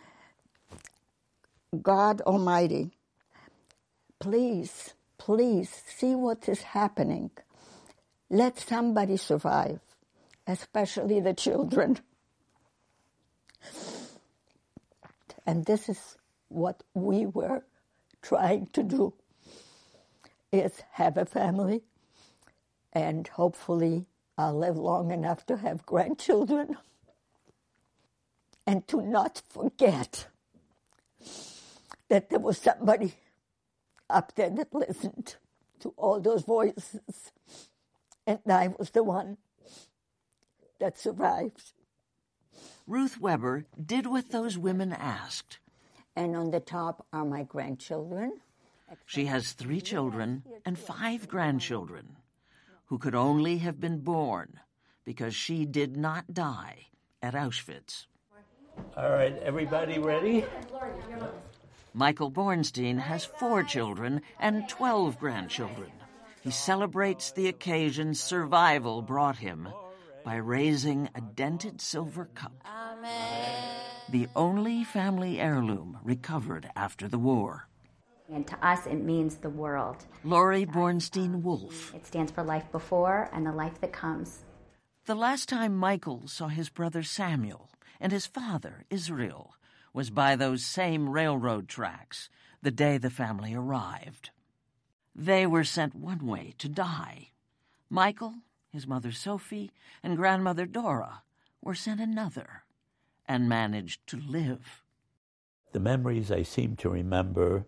God Almighty, please, please see what is happening. Let somebody survive, especially the children. And this is what we were trying to do, is have a family, and hopefully I'll live long enough to have grandchildren, and to not forget that there was somebody up there that listened to all those voices And I was the one that survived. Ruth Weber did what those women asked. And on the top are my grandchildren. She has three children and five grandchildren who could only have been born because she did not die at Auschwitz. All right, everybody ready? Michael Bornstein has four children and twelve grandchildren. He celebrates the occasion survival brought him by raising a dented silver cup. Amen. The only family heirloom recovered after the war. And to us, it means the world. Lori Bornstein Wolf. It stands for life before and the life that comes. The last time Michael saw his brother Samuel and his father, Israel, was by those same railroad tracks the day the family arrived. They were sent one way to die. Michael, his mother Sophie, and grandmother Dora were sent another and managed to live. The memories I seem to remember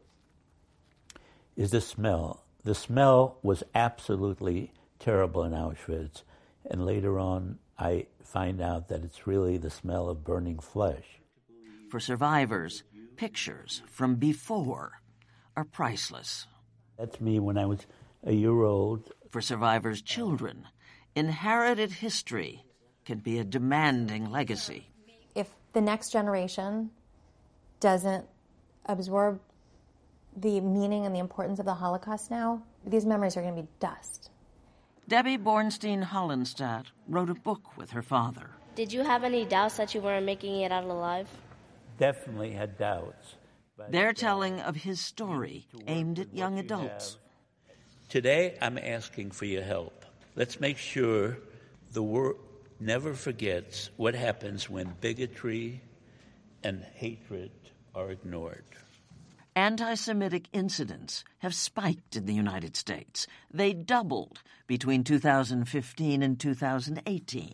is the smell. The smell was absolutely terrible in Auschwitz, and later on I find out that it's really the smell of burning flesh. For survivors, pictures from before are priceless. That's me when I was a year old. For survivors' children, inherited history can be a demanding legacy. If the next generation doesn't absorb the meaning and the importance of the Holocaust now, these memories are going to be dust. Debbie Bornstein Hollenstadt wrote a book with her father. Did you have any doubts that you weren't making it out alive? Definitely had doubts. They're telling of his story aimed at young adults. Today, I'm asking for your help. Let's make sure the world never forgets what happens when bigotry and hatred are ignored. Anti-Semitic incidents have spiked in the United States. They doubled between two thousand fifteen and two thousand eighteen.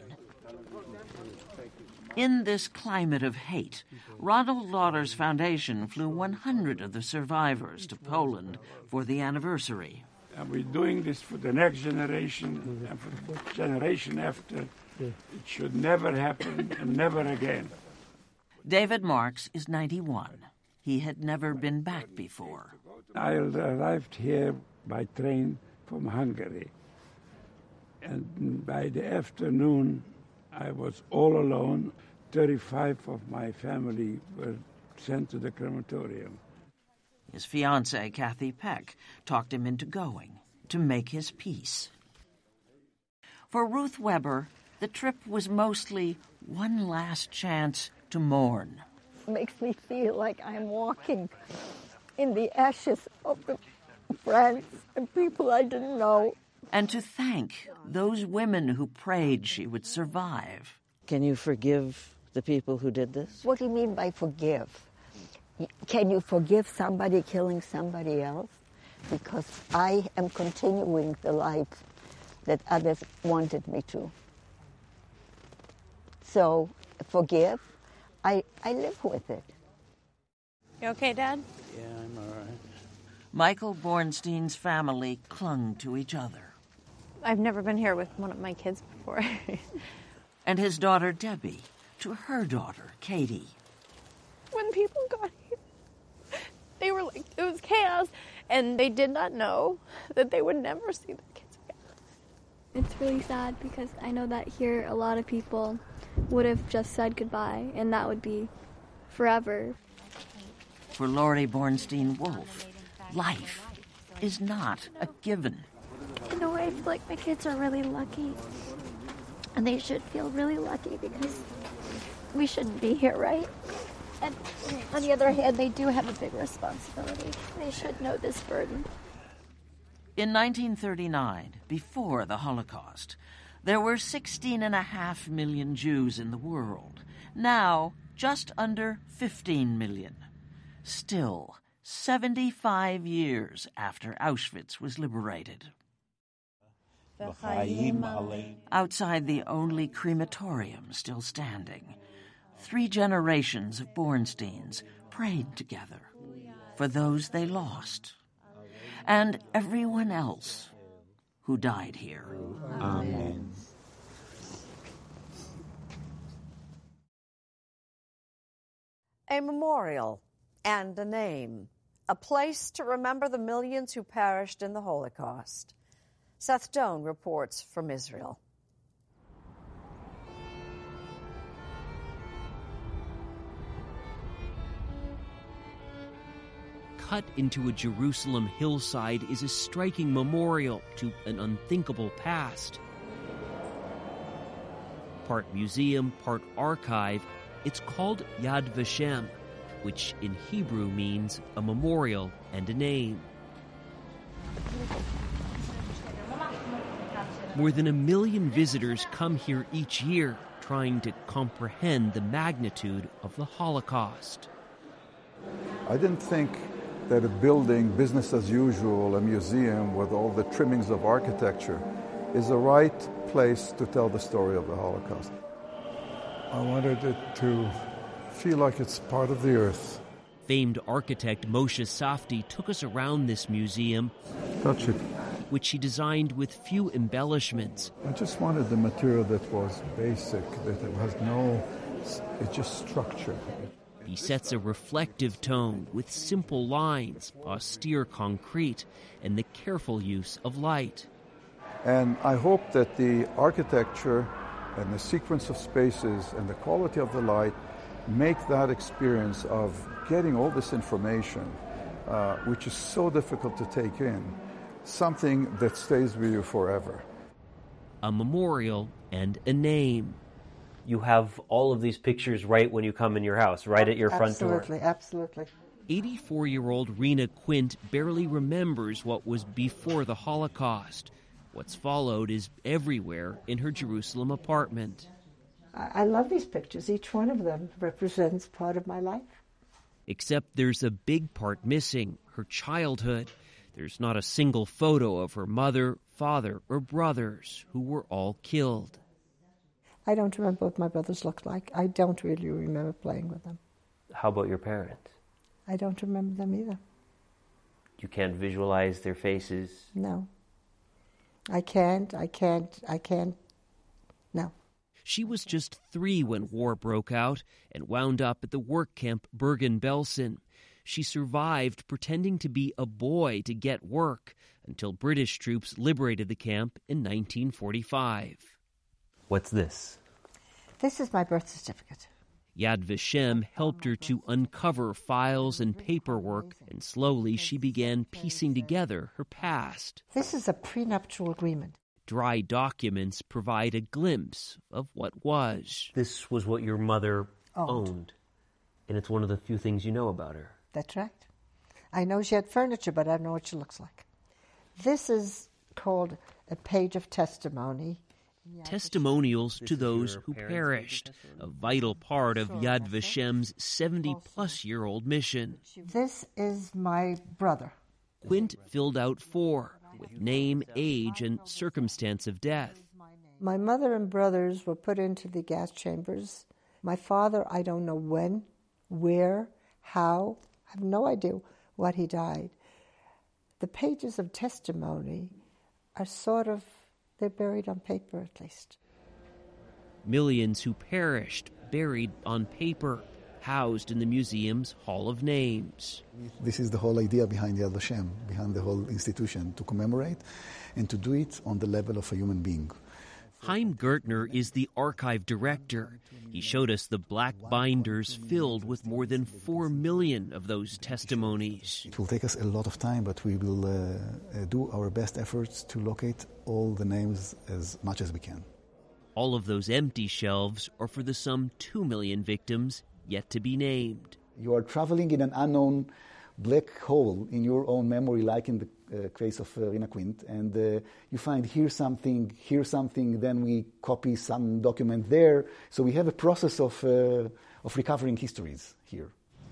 In this climate of hate, Ronald Lauder's foundation flew one hundred of the survivors to Poland for the anniversary. And we're doing this for the next generation and for the generation after. It should never happen and never again. David Marks is ninety-one. He had never been back before. I arrived here by train from Hungary. And by the afternoon, I was all alone. thirty-five of my family were sent to the crematorium. His fiancée, Kathy Peck, talked him into going to make his peace. For Ruth Weber, the trip was mostly one last chance to mourn. It makes me feel like I'm walking in the ashes of the friends and people I didn't know. And to thank those women who prayed she would survive. Can you forgive the people who did this? What do you mean by forgive? Can you forgive somebody killing somebody else? Because I am continuing the life that others wanted me to. So, forgive. I, I live with it. You okay, Dad? Yeah, I'm all right. Michael Bornstein's family clung to each other. I've never been here with one of my kids before. And his daughter, Debbie, to her daughter, Katie. When people got here, they were like, it was chaos, and they did not know that they would never see their kids again. It's really sad because I know that here a lot of people would have just said goodbye, and that would be forever. For Lori Bornstein Wolf, life is not a given. In a way, I feel like my kids are really lucky, and they should feel really lucky because we shouldn't be here, right? And on the other hand, they do have a big responsibility. They should know this burden. In nineteen thirty-nine, before the Holocaust, there were sixteen and a half million Jews in the world. Now, just under fifteen million. Still, seventy-five years after Auschwitz was liberated. Outside the only crematorium still standing, three generations of Bornsteins prayed together for those they lost and everyone else who died here. Amen. A memorial and a name, a place to remember the millions who perished in the Holocaust. Seth Doan reports from Israel. Cut into a Jerusalem hillside is a striking memorial to an unthinkable past. Part museum, part archive, it's called Yad Vashem, which in Hebrew means a memorial and a name. More than a million visitors come here each year trying to comprehend the magnitude of the Holocaust. I didn't think that a building, business as usual, a museum with all the trimmings of architecture, is the right place to tell the story of the Holocaust. I wanted it to feel like it's part of the earth. Famed architect Moshe Safdie took us around this museum, Touch it. which he designed with few embellishments. I just wanted the material that was basic, that it has no, it's just structure. He sets a reflective tone with simple lines, austere concrete, and the careful use of light. And I hope that the architecture and the sequence of spaces and the quality of the light make that experience of getting all this information, uh, which is so difficult to take in, something that stays with you forever. A memorial and a name. You have all of these pictures right when you come in your house, right at your front door. Absolutely, absolutely. eighty-four-year-old Rena Quint barely remembers what was before the Holocaust. What's followed is everywhere in her Jerusalem apartment. I, I love these pictures. Each one of them represents part of my life. Except there's a big part missing, her childhood. There's not a single photo of her mother, father, or brothers who were all killed. I don't remember what my brothers looked like. I don't really remember playing with them. How about your parents? I don't remember them either. You can't visualize their faces? No. I can't, I can't, I can't, no. She was just three when war broke out and wound up at the work camp Bergen-Belsen. She survived pretending to be a boy to get work until British troops liberated the camp in nineteen forty-five. What's this? This is my birth certificate. Yad Vashem helped her to uncover files and paperwork, and slowly she began piecing together her past. This is a prenuptial agreement. Dry documents provide a glimpse of what was. This was what your mother Owned. owned, and it's one of the few things you know about her. That's right. I know she had furniture, but I don't know what she looks like. This is called a page of testimony. Testimonials to those who perished, a vital part of Yad Vashem's seventy-plus-year-old mission. This is my brother. Quint filled out four, with name, age, and circumstance of death. My mother and brothers were put into the gas chambers. My father, I don't know when, where, how. I have no idea what he died. The pages of testimony are sort of, they're buried on paper at least. Millions who perished, buried on paper, housed in the museum's Hall of Names. This is the whole idea behind Yad Vashem, behind the whole institution, to commemorate and to do it on the level of a human being. Chaim Gertner is the archive director. He showed us the black binders filled with more than four million of those testimonies. It will take us a lot of time, but we will uh, uh, do our best efforts to locate all the names as much as we can. All of those empty shelves are for the some two million victims yet to be named. You are traveling in an unknown black hole in your own memory, like in the uh, case of uh, Rena Quint, and uh, you find here something, here something, then we copy some document there. So we have a process of, uh, of recovering histories here.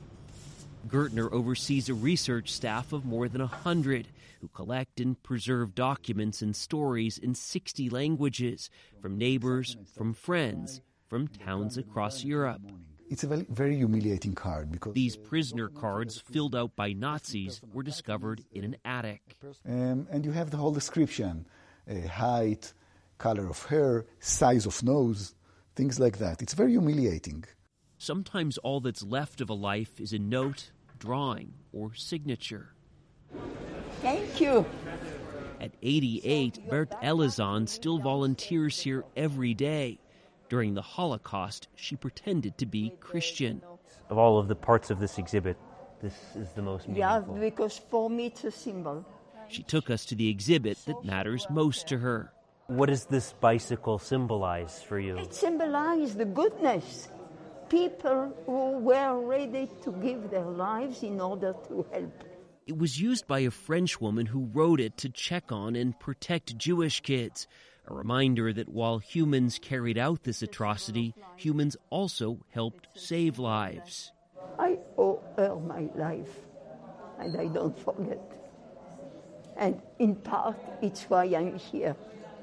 Gertner oversees a research staff of more than a hundred who collect and preserve documents and stories in sixty languages, from neighbors, from friends, from towns across Europe. It's a very, very humiliating card because these prisoner cards filled out by Nazis were discovered in an attic. Um, and you have the whole description. uh, height, color of hair, size of nose, things like that. It's very humiliating. Sometimes all that's left of a life is a note, drawing, or signature. Thank you. At eighty-eight, Bert Elizon still volunteers here every day. During the Holocaust, she pretended to be Christian. Of all of the parts of this exhibit, this is the most meaningful. Yeah, because for me it's a symbol. She took us to the exhibit that matters most to her. What does this bicycle symbolize for you? It symbolizes the goodness. People who were ready to give their lives in order to help. It was used by a French woman who wrote it to check on and protect Jewish kids. A reminder that while humans carried out this atrocity, humans also helped save lives. I owe her my life, and I don't forget. And in part, it's why I'm here.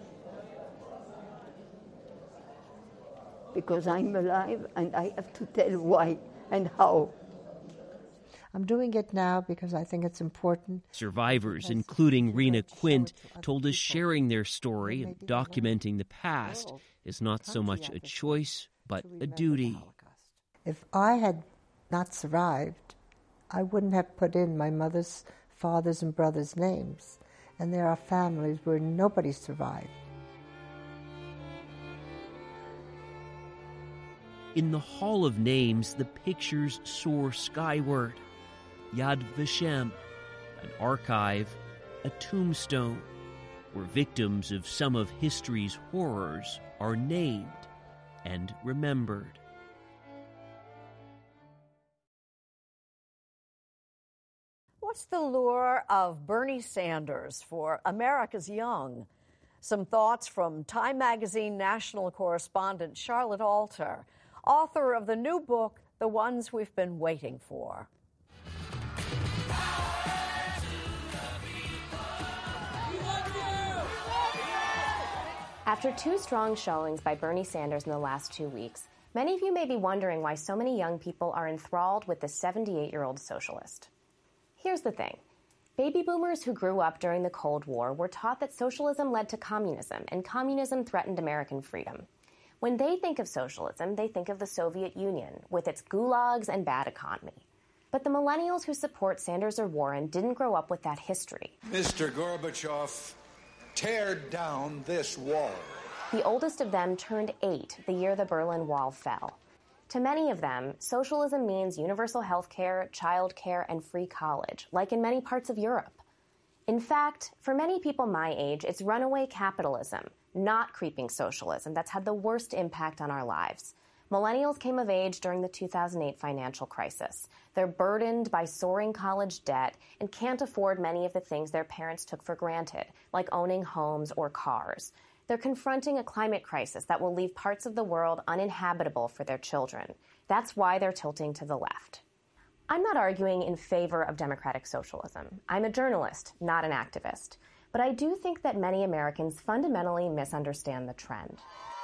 Because I'm alive, and I have to tell why and how. I'm doing it now because I think it's important. Survivors, including Rena Quint, told us sharing their story and documenting the past is not so much a choice, but a duty. If I had not survived, I wouldn't have put in my mother's, father's, and brother's names. And there are families where nobody survived. In the Hall of Names, the pictures soar skyward. Yad Vashem, an archive, a tombstone, where victims of some of history's horrors are named and remembered. What's the lure of Bernie Sanders for America's young? Some thoughts from Time Magazine national correspondent Charlotte Alter, author of the new book, The Ones We've Been Waiting For. After two strong showings by Bernie Sanders in the last two weeks, many of you may be wondering why so many young people are enthralled with the seventy-eight-year-old socialist. Here's the thing. Baby boomers who grew up during the Cold War were taught that socialism led to communism, and communism threatened American freedom. When they think of socialism, they think of the Soviet Union, with its gulags and bad economy. But the millennials who support Sanders or Warren didn't grow up with that history. Mister Gorbachev, tear down this wall. The oldest of them turned eight the year the Berlin Wall fell. To many of them, socialism means universal health care, child care, and free college, like in many parts of Europe. In fact, for many people my age, it's runaway capitalism, not creeping socialism, that's had the worst impact on our lives. Millennials came of age during the two thousand eight financial crisis. They're burdened by soaring college debt and can't afford many of the things their parents took for granted, like owning homes or cars. They're confronting a climate crisis that will leave parts of the world uninhabitable for their children. That's why they're tilting to the left. I'm not arguing in favor of democratic socialism. I'm a journalist, not an activist. But I do think that many Americans fundamentally misunderstand the trend.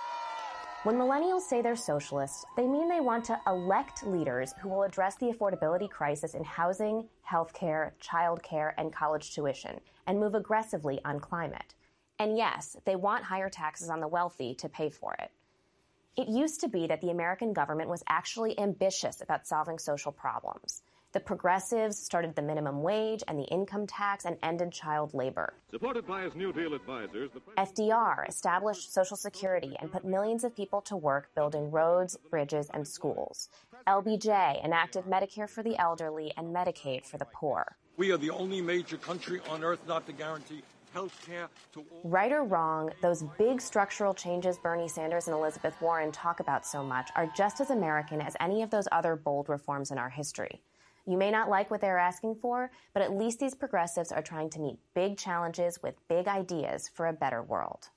When millennials say they're socialists, they mean they want to elect leaders who will address the affordability crisis in housing, healthcare, childcare, and college tuition, and move aggressively on climate. And yes, they want higher taxes on the wealthy to pay for it. It used to be that the American government was actually ambitious about solving social problems. The progressives started the minimum wage and the income tax and ended child labor. Supported by his New Deal advisors, the F D R established Social Security and put millions of people to work building roads, bridges, and schools. L B J enacted Medicare for the elderly and Medicaid for the poor. We are the only major country on earth not to guarantee health care to all. Right or wrong, those big structural changes Bernie Sanders and Elizabeth Warren talk about so much are just as American as any of those other bold reforms in our history. You may not like what they're asking for, but at least these progressives are trying to meet big challenges with big ideas for a better world.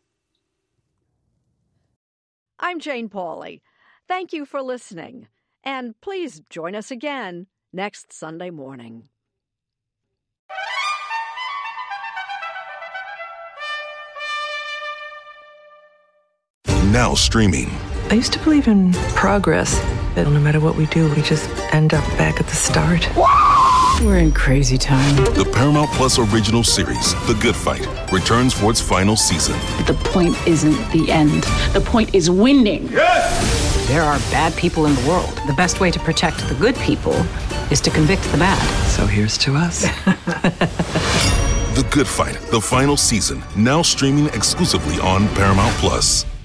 I'm Jane Pauley. Thank you for listening. And please join us again next Sunday morning. Now streaming. I used to believe in progress, that no matter what we do, we just end up back at the start. We're in crazy time. The Paramount Plus original series, The Good Fight, returns for its final season. The point isn't the end. The point is winning. Yes! There are bad people in the world. The best way to protect the good people is to convict the bad. So here's to us. The Good Fight, the final season, now streaming exclusively on Paramount Plus.